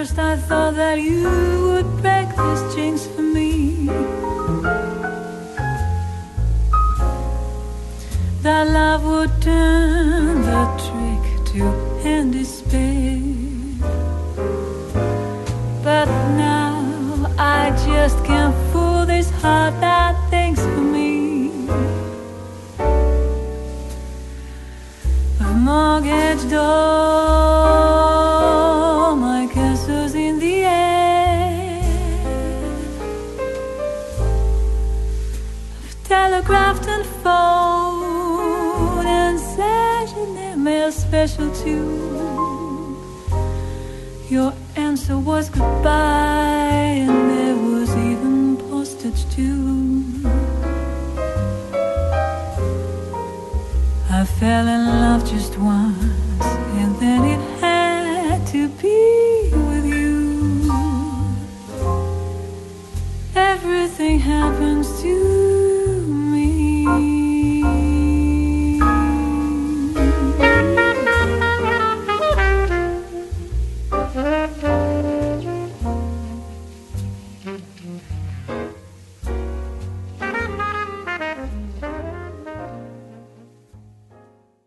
first I thought that you would break these jinx for me, that love would turn the trick to end despair. But now I just can't fool this heart that thinks for me. A mortgage door, my castle's in the air. I've telegraphed and phoned and said your name is special too. Your answer was goodbye, and there was even postage too. I fell in love just once, and then it had to be with you. Everything happens to